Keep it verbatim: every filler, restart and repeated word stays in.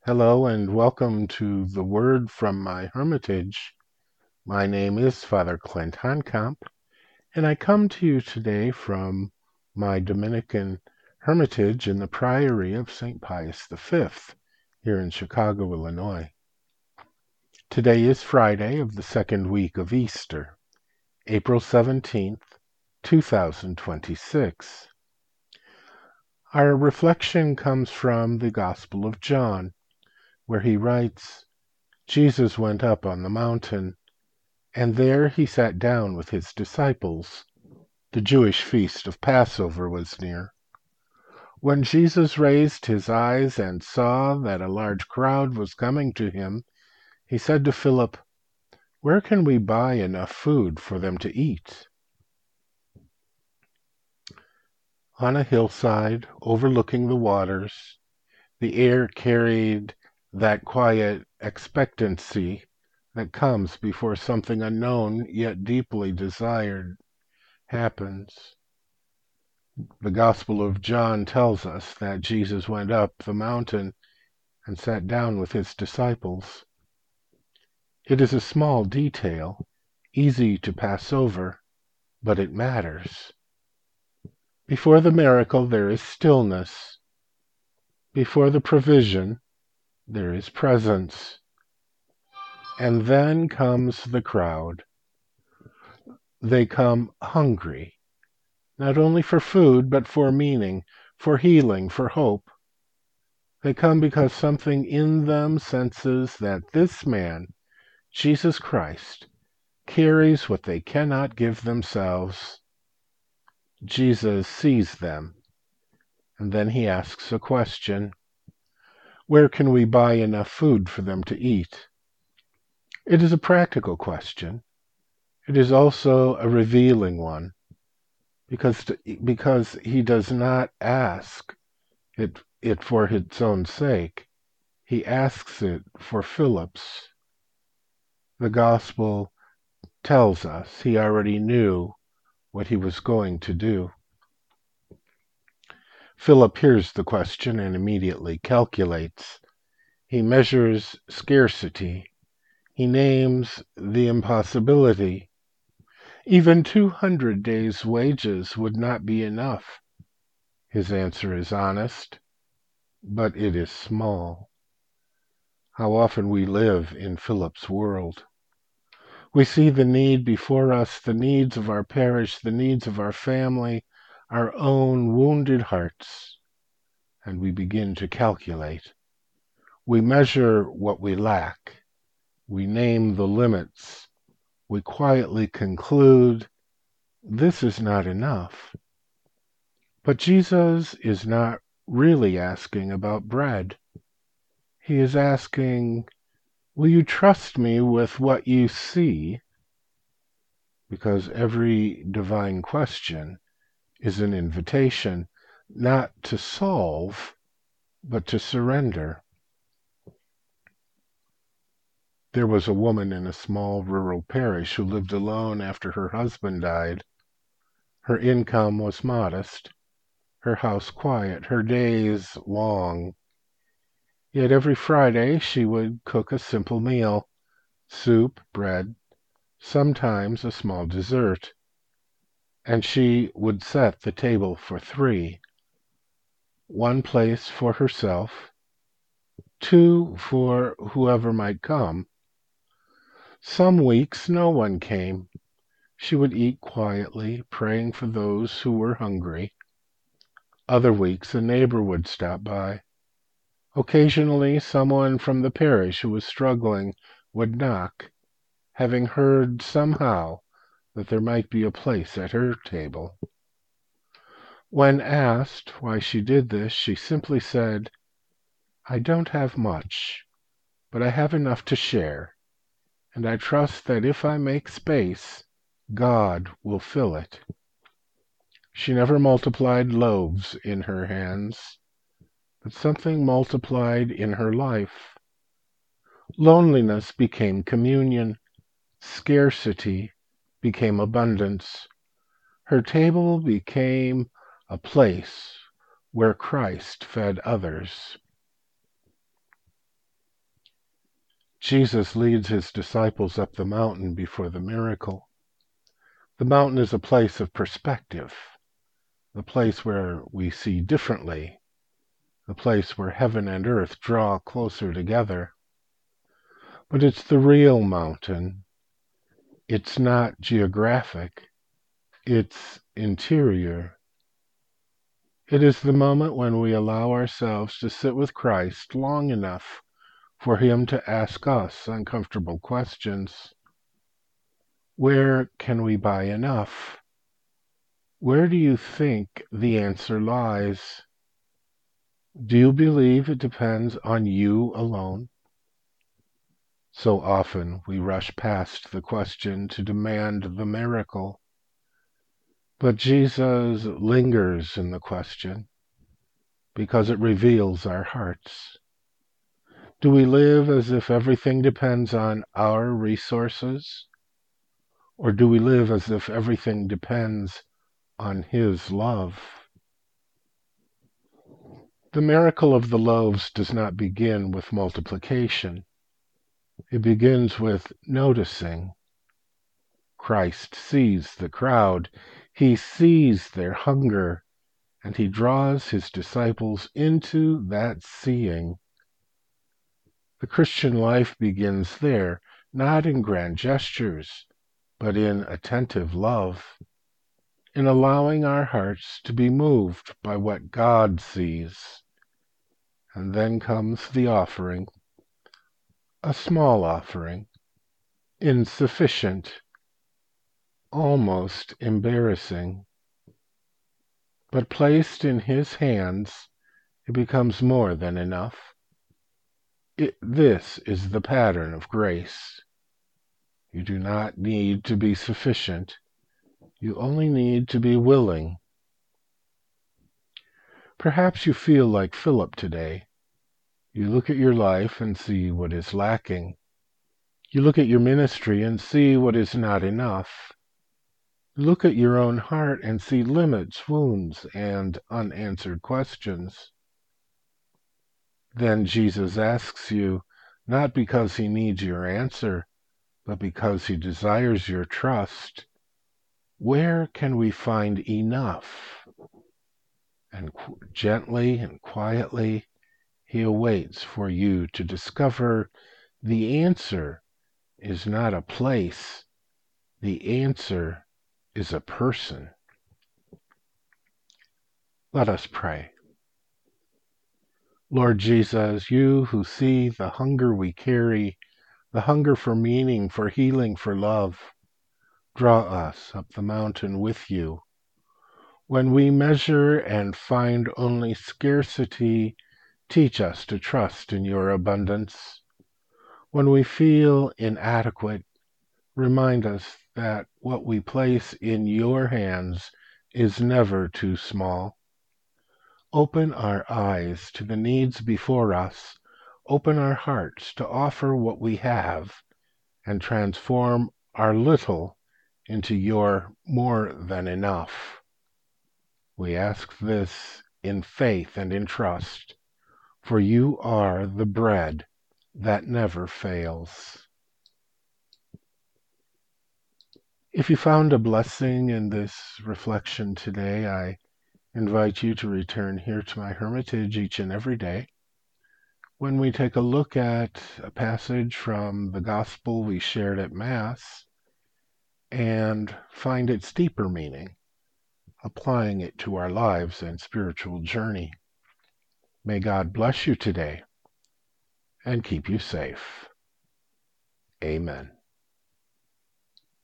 Hello and welcome to the Word from my Hermitage. My name is Father Clint Honkamp, and I come to you today from my Dominican Hermitage in the Priory of Saint Pius the Fifth here in Chicago, Illinois. Today is Friday of the second week of Easter, April seventeenth, two thousand twenty-six. Our reflection comes from the Gospel of John, where he writes, Jesus went up on the mountain, and there he sat down with his disciples. The Jewish feast of Passover was near. When Jesus raised his eyes and saw that a large crowd was coming to him, he said to Philip, "Where can we buy enough food for them to eat?" On a hillside overlooking the waters, the air carried that quiet expectancy that comes before something unknown yet deeply desired happens. The Gospel of John tells us that Jesus went up the mountain and sat down with his disciples. It is a small detail, easy to pass over, but it matters. Before the miracle, there is stillness. Before the provision, there is presence. And then comes the crowd. They come hungry, not only for food, but for meaning, for healing, for hope. They come because something in them senses that this man, Jesus Christ, carries what they cannot give themselves. Jesus sees them, and then he asks a question. Where can we buy enough food for them to eat? It is a practical question. It is also a revealing one, because, because he does not ask it, it for its own sake. He asks it for Philip's. The gospel tells us he already knew what he was going to do. Philip hears the question and immediately calculates. He measures scarcity. He names the impossibility. Even two hundred days' wages would not be enough. His answer is honest, but it is small. How often we live in Philip's world. We see the need before us, the needs of our parish, the needs of our family, our own wounded hearts, and we begin to calculate. We measure what we lack. We name the limits. We quietly conclude, this is not enough. But Jesus is not really asking about bread. He is asking, will you trust me with what you see? Because every divine question is an invitation not to solve, but to surrender. There was a woman in a small rural parish who lived alone after her husband died. Her income was modest, her house quiet, her days long. Yet every Friday she would cook a simple meal, soup, bread, sometimes a small dessert, and she would set the table for three. One place for herself, two for whoever might come. Some weeks no one came. She would eat quietly, praying for those who were hungry. Other weeks a neighbor would stop by. Occasionally someone from the parish who was struggling would knock, having heard somehow that there might be a place at her table. When asked why she did this, she simply said, I don't have much, but I have enough to share, and I trust that if I make space, God will fill it. She never multiplied loaves in her hands, but something multiplied in her life. Loneliness became communion. Scarcity became abundance. Her table became a place where Christ fed others. Jesus leads his disciples up the mountain before the miracle. The mountain is a place of perspective, the place where we see differently, the place where heaven and earth draw closer together. But it's the real mountain. It's not geographic. It's interior. It is the moment when we allow ourselves to sit with Christ long enough for him to ask us uncomfortable questions. Where can we buy enough? Where do you think the answer lies? Do you believe it depends on you alone? So often we rush past the question to demand the miracle. But Jesus lingers in the question because it reveals our hearts. Do we live as if everything depends on our resources? Or do we live as if everything depends on his love? The miracle of the loaves does not begin with multiplication. It begins with noticing. Christ sees the crowd. He sees their hunger, and he draws his disciples into that seeing. The Christian life begins there, not in grand gestures, but in attentive love, in allowing our hearts to be moved by what God sees. And then comes the offering, a small offering, insufficient, almost embarrassing. But placed in his hands, it becomes more than enough. It, this is the pattern of grace. You do not need to be sufficient. You only need to be willing. Perhaps you feel like Philip today. You look at your life and see what is lacking. You look at your ministry and see what is not enough. You look at your own heart and see limits, wounds, and unanswered questions. Then Jesus asks you, not because he needs your answer, but because he desires your trust, where can we find enough? And qu- gently and quietly, he awaits for you to discover the answer is not a place. The answer is a person. Let us pray. Lord Jesus, you who see the hunger we carry, the hunger for meaning, for healing, for love, draw us up the mountain with you. When we measure and find only scarcity, teach us to trust in your abundance. When we feel inadequate, remind us that what we place in your hands is never too small. Open our eyes to the needs before us. Open our hearts to offer what we have and transform our little into your more than enough. We ask this in faith and in trust, for you are the bread that never fails. If you found a blessing in this reflection today, I invite you to return here to my hermitage each and every day when we take a look at a passage from the gospel we shared at Mass and find its deeper meaning, applying it to our lives and spiritual journey. May God bless you today and keep you safe. Amen.